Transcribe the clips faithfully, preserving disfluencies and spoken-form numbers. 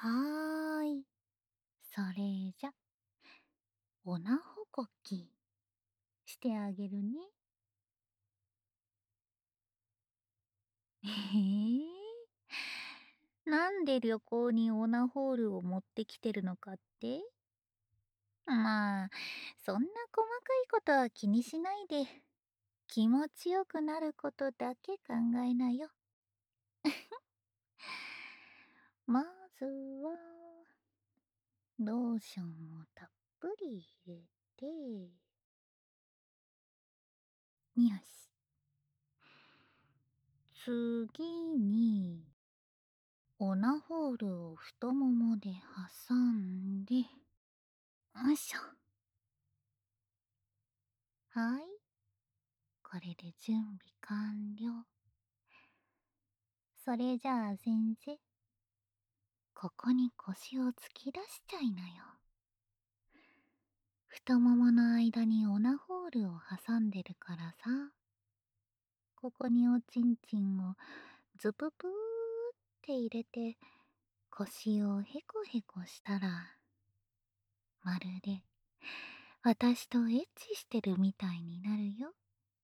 はーい。それじゃ、おなほこきしてあげるね。へえ。なんで旅行にオナホールを持ってきてるのかって？まあ、そんな細かいことは気にしないで、気持ちよくなることだけ考えなよ。まずは、ローションをたっぷり入れて、よし。次に、オナホールを太ももで挟んで、よいしょ。はい。これで準備完了。それじゃあ先生、ここに腰を突き出しちゃいなよ。太ももの間にオナホールを挟んでるからさ。ここにおちんちんをズププーって入れて、腰をヘコヘコしたら、まるで私とエッチしてるみたいになるよ。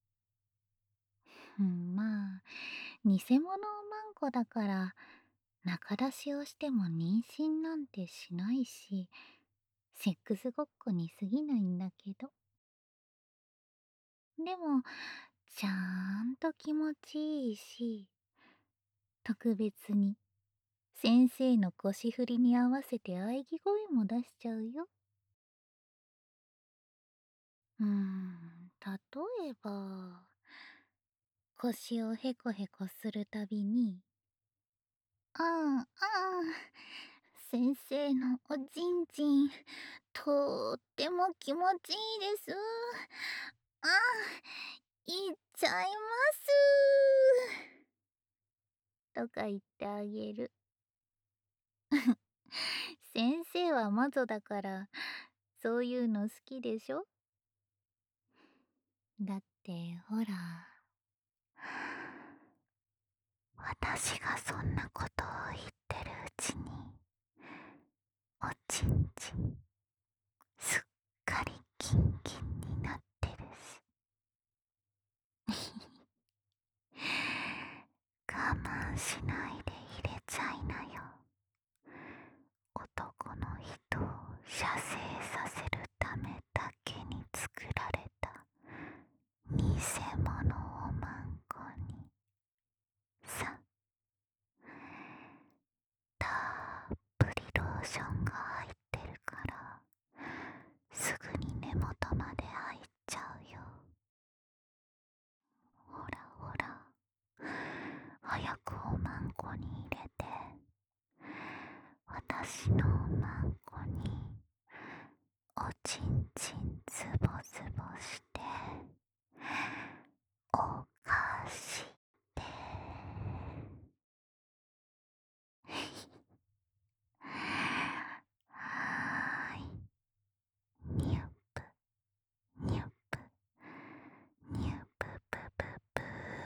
うん、まあ、偽物マンコだから、仲出しをしても妊娠なんてしないし、セックスごっこに過ぎないんだけど。でも、ちゃんと気持ちいいし、特別に先生の腰振りに合わせて喘ぎ声も出しちゃうよ。うーん、例えば、腰をヘコヘコするたびに、あん、あん、先生のおちんちん、とっても気持ちいいです。あん、いっちゃいます。とか言ってあげる。先生は魔女だから、そういうの好きでしょ？だってほら、私がそんなことを言ってるうちに、おちんちん、すっかりキンキンになってるし。我慢しないで入れちゃいなよ。男の人を射精させるためだけに作られた偽物をマンコにさ、たっぷりローションが入ってるからすぐに根元まで入っちゃうよ。ほらほら、早くおまんこに入れて、私のおまんこにおちんちんズボズボしておかして。はーい。にゅっぷにゅっぷにゅっぷぷぷぷ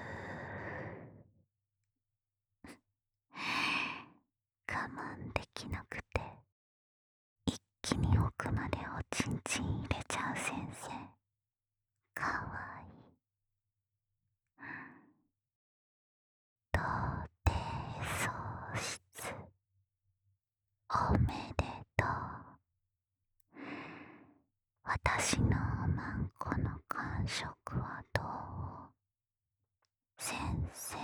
我慢できなくて一気に奥までおちんちん入れちゃう先生、かわいい。童貞喪失おめでとう。私のおまんこの感触はどう？先生。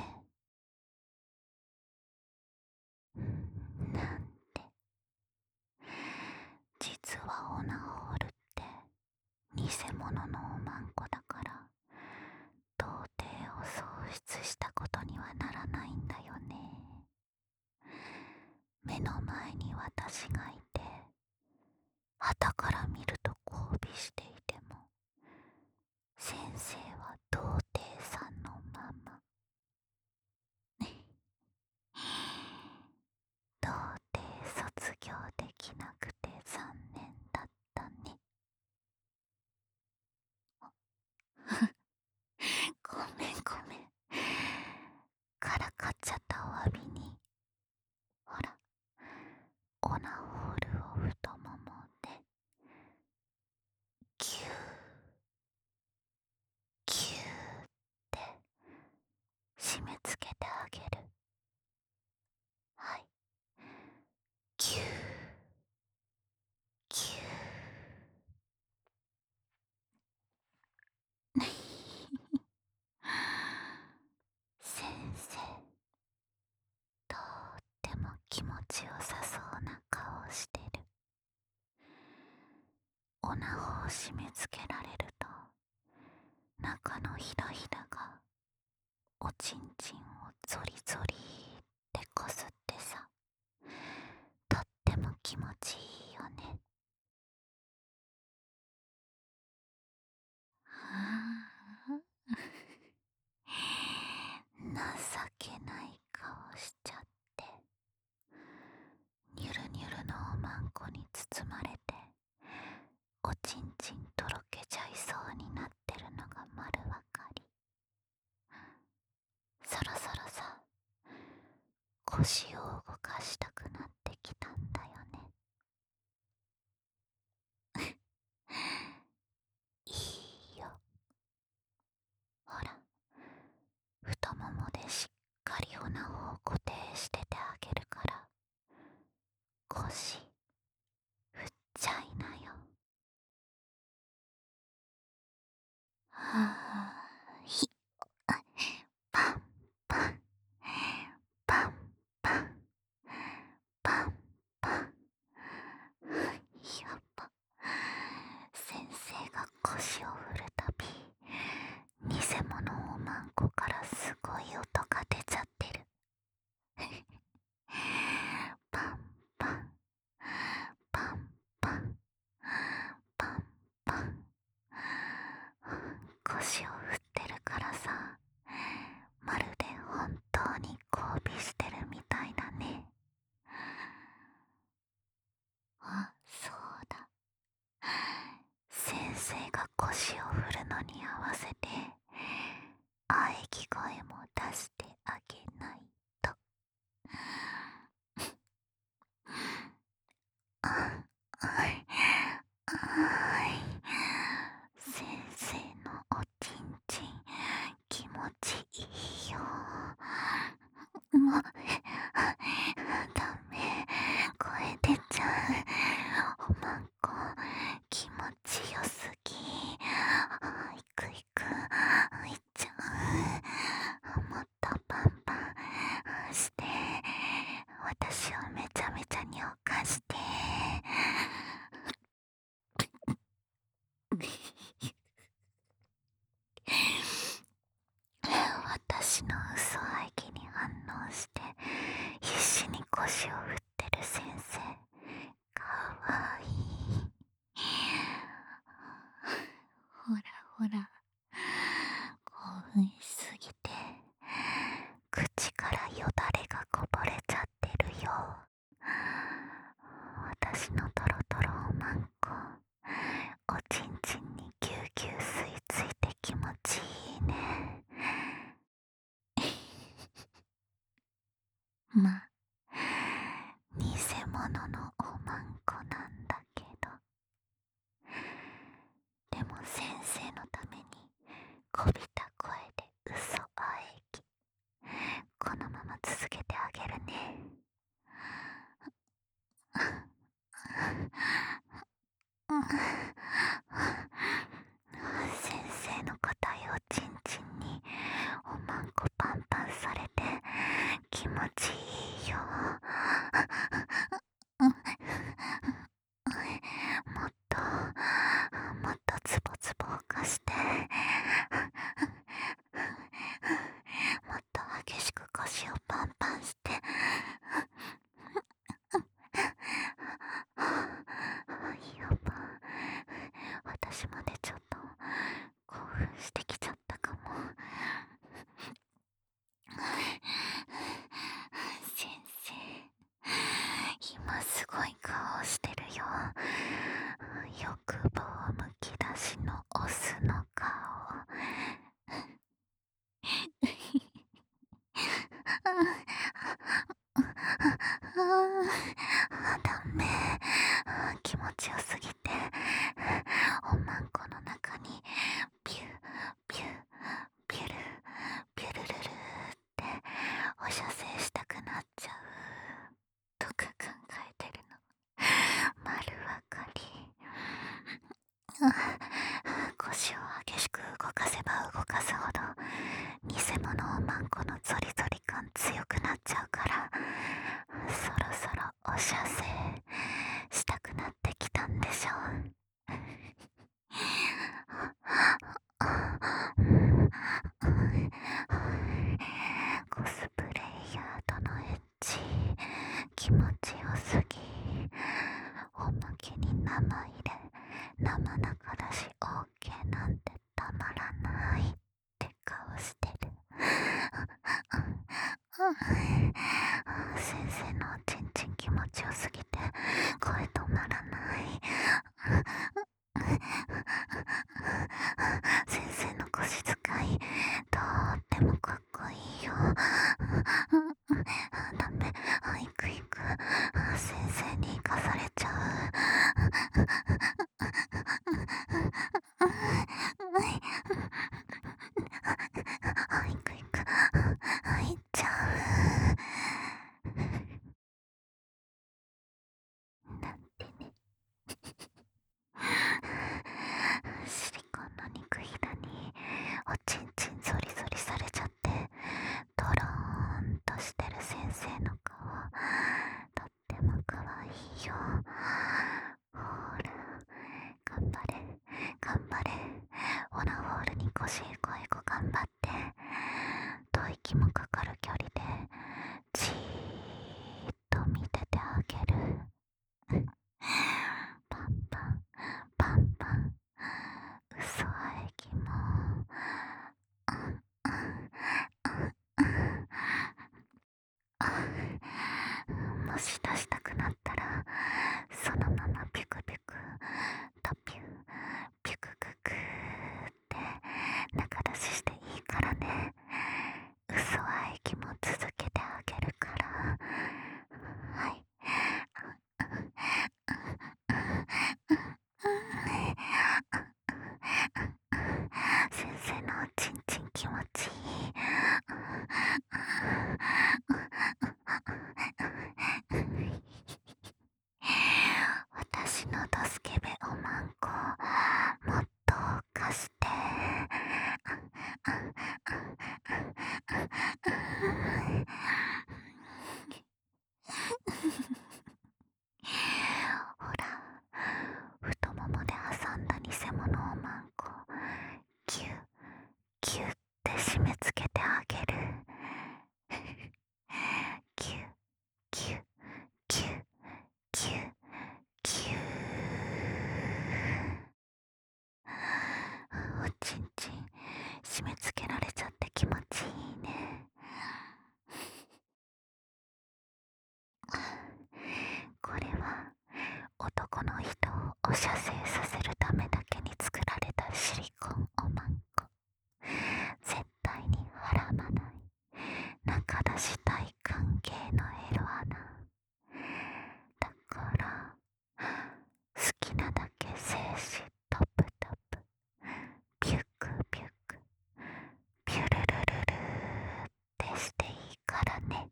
なんて。実はオナホールって偽物のおまんこだから、童貞を喪失したことにはならないんだよね。目の前に私がいて、傍から見ると交尾していても、先生は童貞さんのまま。童貞卒業できなくて残念だったね。ごめんごめん。からかっちゃったお詫びに。ほら、お粉ホールを太ももでキューキューって締め付けてあげる。はい、キューキュー先生、とっても気持ちよさそうな顔してる。おなほを締め付けられると中のひらひらがおちんちんをゾリゾリってこすってさ、とっても気持ちいいよね。はあ情けない顔しちゃって、ニュルニュルのおまんこに包まれておちんちんとろけちゃいそうになってるのが丸わかり。そろそろさ、腰を動かしたくなってきたんだよね。いいよ。ほら、太ももでしっかりおなほを固定しててあげるから、腰振っちゃいなよ。はぁ、ひ、パンパン、パンパン、パンパン。やっぱ、先生が腰を振るたび、偽物おまんこからすごい音が出ちゃってる。パンパン、パンパン、パンパン。腰を振ってるからさ、まるで本当に交尾してるみたいだね。あ、そうだ。先生が腰を振るのに合わせて喘ぎ声も出してあげないと。あ、あい、あい、先生のおちんちん気持ちいいよ。もうダメ、声出ちゃう。おまんこ気持ちよすぎ。いくいく、いっちゃう。もっとパンパンして、私をめちゃめちゃにおかして。私の嘘愛疑に反応して必死に腰を振ってる先生、かわいい。ほらほら、興奮しすぎて口からよだれがこぼれちゃってるよ。私のトロトロおまんこ、おちんちんにぎゅうぎゅう吸い付いて気持ちいいね。ま、偽物のおまんこなんだけど、でも先生のためにこびた声で嘘あえぎ、このまま続けてあげるね。先生の硬いおちんちんにおまんこパンパンされて気持ちいいよ。もっともっとズボズボかして、もっと激しく腰をパンパンして。やば、私までちょっと興奮してきちゃったかも。先生、今すごい顔してるよ。欲望むき出しのオスの顔。ダ気持ちよすぎて、おまんこの中にピューピューピュルピュルルルってお射精したくなっちゃうとか考えてるの。丸わかり。腰を激しく動かせば動かすほど偽物おまんこのゾリゾリ感強くなっちゃうから、そろそろお射精したくなってきたんでしょう。コスプレイヤーとのエッチ気持ちよすぎ、おまけに生入れ生中だし OK なんてたまらないって顔してる。先生のおちんちん気持ちよすぎて声止まらない。先生の腰使いとってもかっこいいよ。ダメ、行く行く、先生に行かされちゃう。行く行く、行っちゃう。なんてね。シリコンの肉ひだにおちんちんゾリゾリされちゃって、ドローンとしてる先生の顔とってもかわいいよ。ほーら、頑張れ頑張れ、オナホールに腰へこへこ頑張って、吐息もかかる距離でじーっと見ててあげる。パンパンパンパン、嘘喘ぎももし出したくなったらそのままピュクピュクとピュピュクククって中出ししていいからね。嘘喘ぎも続けてあげるから。はい。先生のおちんちん気持ちいい。私のドスケベおまんこもっと貸して。ほら、太ももで挟んだ偽物おまんこギュッギュッって締め付けてあげる。ギュッギュッギュッギュッギュッ。おちんちん締め付けられちゃって気持ちいいね。これは男の人をお射精させるためだけに作られたシリコンおまんこ。絶対にはらまない中出し大歓迎のエロ穴だから、好きなだけ精子トプトプピュクピュクピュルルルルってしていいからね。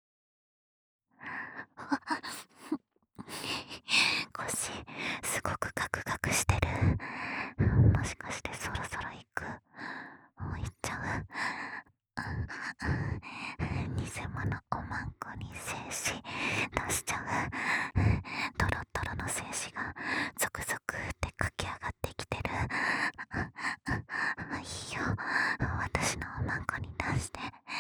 腰すごくガクガクしてる。もしかしてそろそろ行く？もう行っちゃう？偽物おまんこに精子出しちゃう。トロトロの精子がゾクゾクって駆け上がってきてる。いいよ、私のおまんこに出して。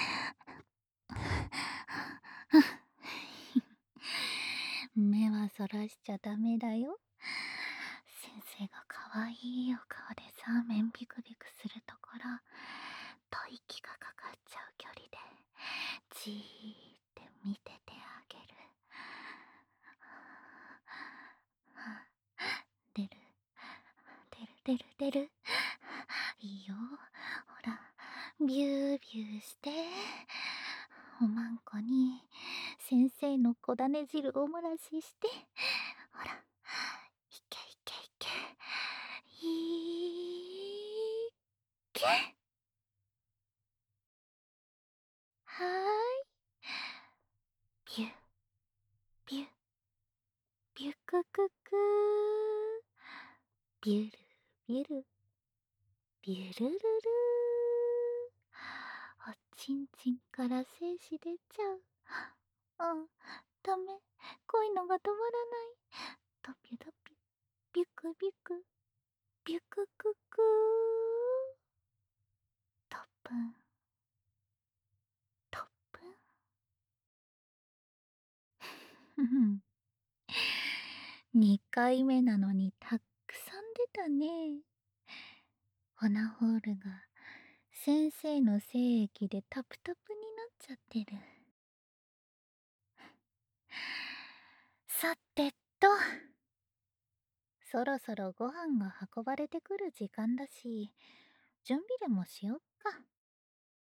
目はそらしちゃダメだよ。先生がかわいいお顔でさ、面ビクビクするところ、吐息がかかっちゃう距離でじーって見ててあげる。出る出る出る出る。いいよ、ほら、ビュービューして。おまんこに先生の小種汁おもらしして。ほら、 キュン。はーい。ピュ、ピュ、ピュクククー。ビュル、ビュル、ビュルルルー。おちんちんから精子出ちゃう。うん、ダメ。恋のが止まらない。ドピュドピュ、ビュクビュク、ビュクククー。トップン、トップン。ふふん。にかいめなのにたっくさん出たね。オナホールが先生の精液でタプタプになっちゃってる。さてと、そろそろご飯が運ばれてくる時間だし、準備でもしよっ